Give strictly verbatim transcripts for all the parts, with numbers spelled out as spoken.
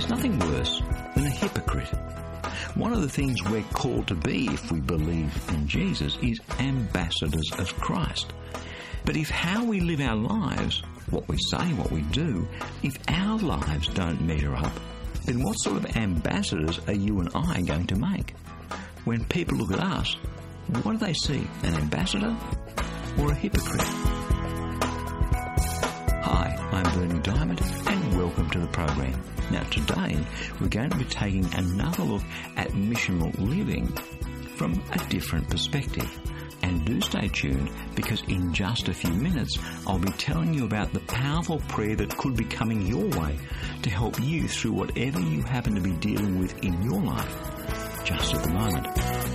There's nothing worse than a hypocrite. One of the things we're called to be if we believe in Jesus is ambassadors of Christ. But if how we live our lives, what we say, what we do, if our lives don't measure up, then what sort of ambassadors are you and I going to make? When people look at us, what do they see? An ambassador or a hypocrite? Hi, I'm Bernie Diamond and welcome to the program. Now today we're going to be taking another look at missional living from a different perspective. And do stay tuned because in just a few minutes I'll be telling you about the powerful prayer that could be coming your way to help you through whatever you happen to be dealing with in your life just at the moment.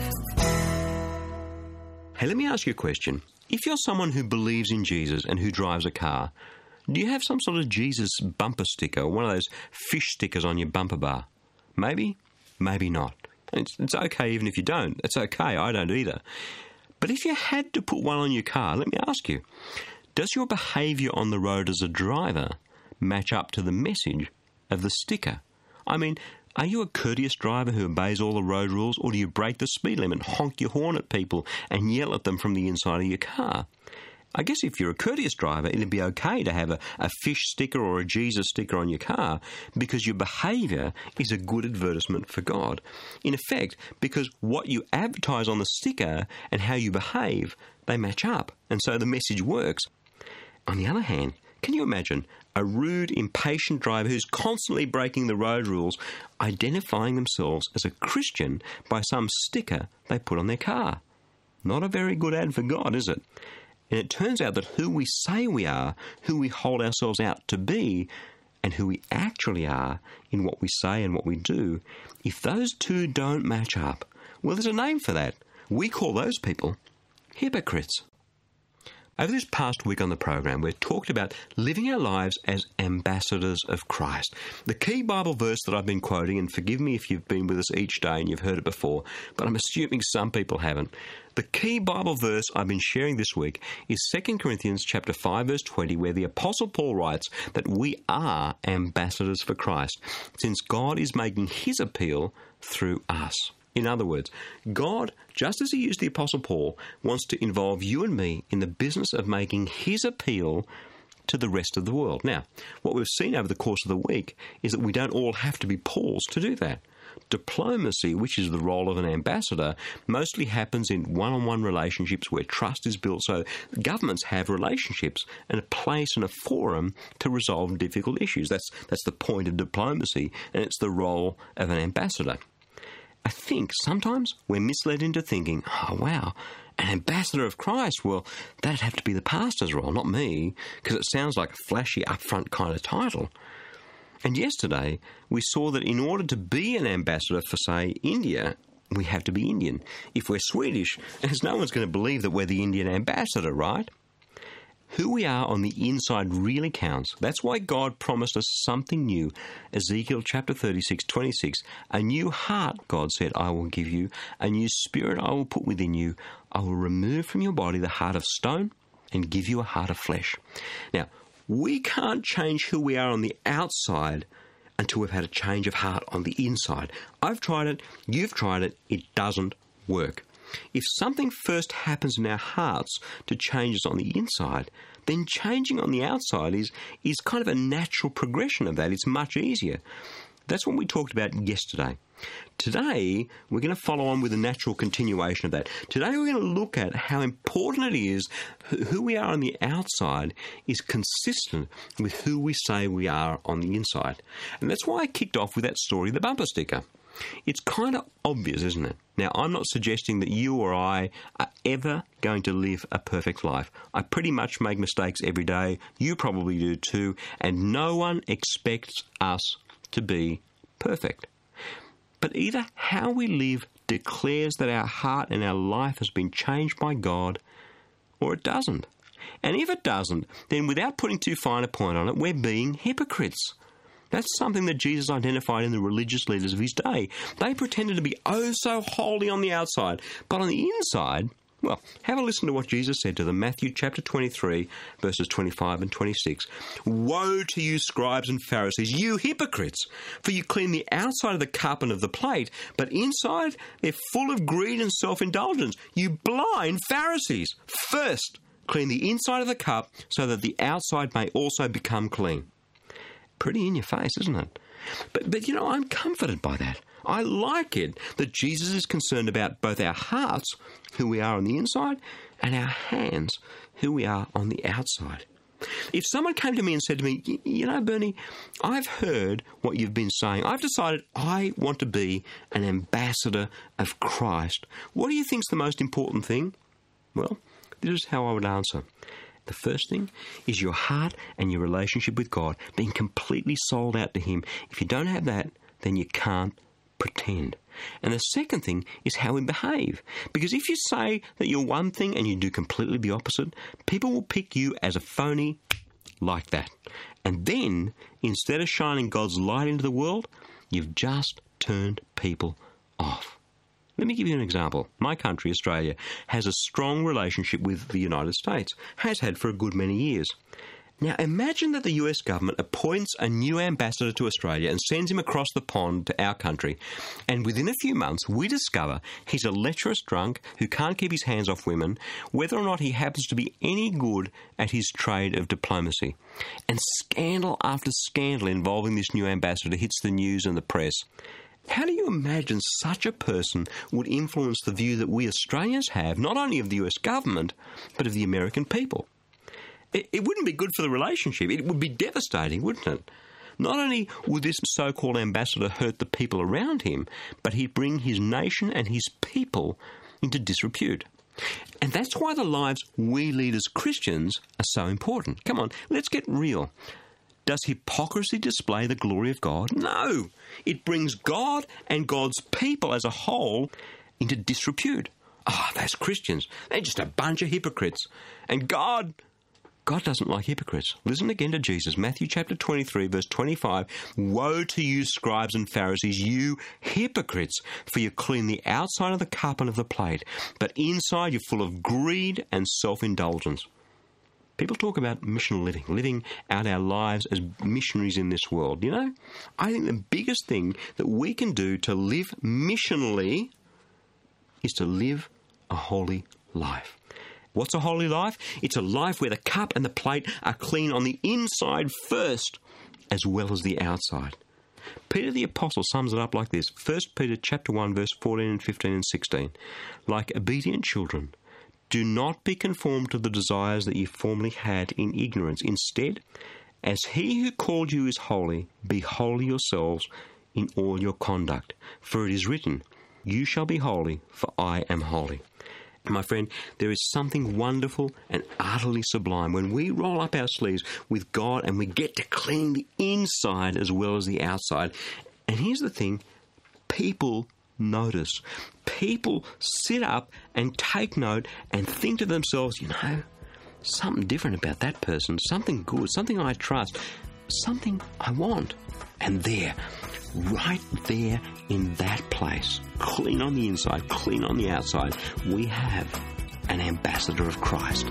Hey, let me ask you a question. If you're someone who believes in Jesus and who drives a car, do you have some sort of Jesus bumper sticker or one of those fish stickers on your bumper bar? Maybe, maybe not. It's, it's okay even if you don't. It's okay, I don't either. But if you had to put one on your car, let me ask you, does your behaviour on the road as a driver match up to the message of the sticker? I mean, are you a courteous driver who obeys all the road rules, or do you break the speed limit, honk your horn at people and yell at them from the inside of your car? I guess if you're a courteous driver, it'd be okay to have a, a fish sticker or a Jesus sticker on your car because your behaviour is a good advertisement for God. In effect, because what you advertise on the sticker and how you behave, they match up, and so the message works. On the other hand, can you imagine a rude, impatient driver who's constantly breaking the road rules, identifying themselves as a Christian by some sticker they put on their car? Not a very good ad for God, is it? And it turns out that who we say we are, who we hold ourselves out to be, and who we actually are in what we say and what we do, if those two don't match up, well, there's a name for that. We call those people hypocrites. Over this past week on the program, we've talked about living our lives as ambassadors of Christ. The key Bible verse that I've been quoting, and forgive me if you've been with us each day and you've heard it before, but I'm assuming some people haven't. The key Bible verse I've been sharing this week is Second Corinthians chapter five, verse twenty, where the Apostle Paul writes that we are ambassadors for Christ, since God is making his appeal through us. In other words, God, just as he used the Apostle Paul, wants to involve you and me in the business of making his appeal to the rest of the world. Now, what we've seen over the course of the week is that we don't all have to be Pauls to do that. Diplomacy, which is the role of an ambassador, mostly happens in one-on-one relationships where trust is built, so governments have relationships and a place and a forum to resolve difficult issues. That's, that's the point of diplomacy, and it's the role of an ambassador. I think sometimes we're misled into thinking, oh, wow, an ambassador of Christ, well, that'd have to be the pastor's role, not me, because it sounds like a flashy, upfront kind of title. And yesterday, we saw that in order to be an ambassador for, say, India, we have to be Indian. If we're Swedish, there's no one's going to believe that we're the Indian ambassador, right? Who we are on the inside really counts. That's why God promised us something new. Ezekiel chapter thirty-six, twenty-six, a new heart, God said, I will give you. A new spirit I will put within you. I will remove from your body the heart of stone and give you a heart of flesh. Now, we can't change who we are on the outside until we've had a change of heart on the inside. I've tried it. You've tried it. It doesn't work. If something first happens in our hearts to change us on the inside, then changing on the outside is, is kind of a natural progression of that. It's much easier. That's what we talked about yesterday. Today, we're going to follow on with a natural continuation of that. Today, we're going to look at how important it is who we are on the outside is consistent with who we say we are on the inside. And that's why I kicked off with that story, the bumper sticker. It's kind of obvious, isn't it? Now, I'm not suggesting that you or I are ever going to live a perfect life. I pretty much make mistakes every day. You probably do too. And no one expects us to be perfect. But either how we live declares that our heart and our life has been changed by God, or it doesn't. And if it doesn't, then without putting too fine a point on it, we're being hypocrites. That's something that Jesus identified in the religious leaders of his day. They pretended to be oh so holy on the outside, but on the inside, Well, have a listen to what Jesus said to them. Matthew chapter twenty-three, verses twenty-five and twenty-six. Woe to you, scribes and Pharisees, you hypocrites! For you clean the outside of the cup and of the plate, but inside they're full of greed and self-indulgence. You blind Pharisees! First, clean the inside of the cup so that the outside may also become clean. Pretty in your face, isn't it? But, but you know, I'm comforted by that. I like it that Jesus is concerned about both our hearts, who we are on the inside, and our hands, who we are on the outside. If someone came to me and said to me, you know, Bernie, I've heard what you've been saying. I've decided I want to be an ambassador of Christ. What do you think's the most important thing? Well, this is how I would answer. The first thing is your heart and your relationship with God, being completely sold out to Him. If you don't have that, then you can't pretend. And the second thing is how we behave. Because if you say that you're one thing and you do completely the opposite, people will pick you as a phony like that. And then, instead of shining God's light into the world, you've just turned people off. Let me give you an example. My country, Australia, has a strong relationship with the United States, has had for a good many years. Now, imagine that the U S government appoints a new ambassador to Australia and sends him across the pond to our country, and within a few months we discover he's a lecherous drunk who can't keep his hands off women, whether or not he happens to be any good at his trade of diplomacy. And scandal after scandal involving this new ambassador hits the news and the press. How do you imagine such a person would influence the view that we Australians have, not only of the U S government, but of the American people? It, it wouldn't be good for the relationship. It would be devastating, wouldn't it? Not only would this so-called ambassador hurt the people around him, but he'd bring his nation and his people into disrepute. And that's why the lives we lead as Christians are so important. Come on, let's get real. Does hypocrisy display the glory of God? No. It brings God and God's people as a whole into disrepute. Ah, oh, those Christians, they're just a bunch of hypocrites. And God, God doesn't like hypocrites. Listen again to Jesus, Matthew chapter twenty-three, verse twenty-five. Woe to you, scribes and Pharisees, you hypocrites, for you clean the outside of the cup and of the plate, but inside you're full of greed and self-indulgence. People talk about missional living, living out our lives as missionaries in this world. You know, I think the biggest thing that we can do to live missionally is to live a holy life. What's a holy life? It's a life where the cup and the plate are clean on the inside first, as well as the outside. Peter the Apostle sums it up like this. First Peter chapter one, verse fourteen and fifteen and sixteen. Like obedient children, do not be conformed to the desires that you formerly had in ignorance. Instead, as he who called you is holy, be holy yourselves in all your conduct. For it is written, you shall be holy, for I am holy. My friend, there is something wonderful and utterly sublime when we roll up our sleeves with God and we get to clean the inside as well as the outside. And here's the thing, people notice. People sit up and take note and think to themselves, you know, something different about that person, something good, something I trust, something I want. And there, right there in that place, clean on the inside, clean on the outside, we have an ambassador of Christ.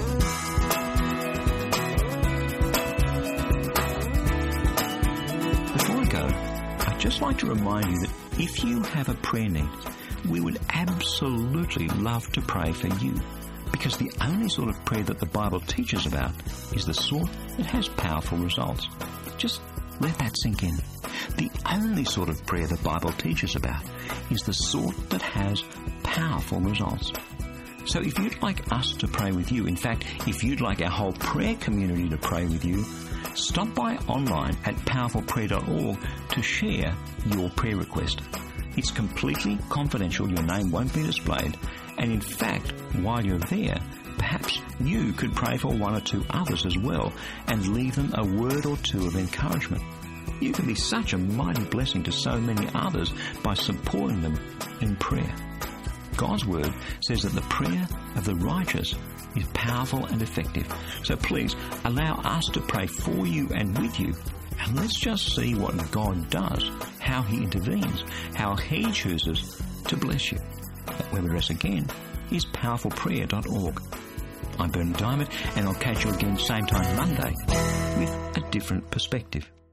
Before I go, I'd just like to remind you that if you have a prayer need, we would absolutely love to pray for you, because the only sort of prayer that the Bible teaches about is the sort that has powerful results. Just let that sink in. The only sort of prayer the Bible teaches about is the sort that has powerful results. So if you'd like us to pray with you, in fact, if you'd like our whole prayer community to pray with you, stop by online at powerful prayer dot org to share your prayer request. It's completely confidential, your name won't be displayed, and in fact, while you're there, perhaps you could pray for one or two others as well and leave them a word or two of encouragement. You can be such a mighty blessing to so many others by supporting them in prayer. God's word says that the prayer of the righteous is powerful and effective. So please allow us to pray for you and with you, and let's just see what God does, how he intervenes, how he chooses to bless you. That web address again is powerful prayer dot org. I'm Bernard Diamond, and I'll catch you again same time Monday with a different perspective.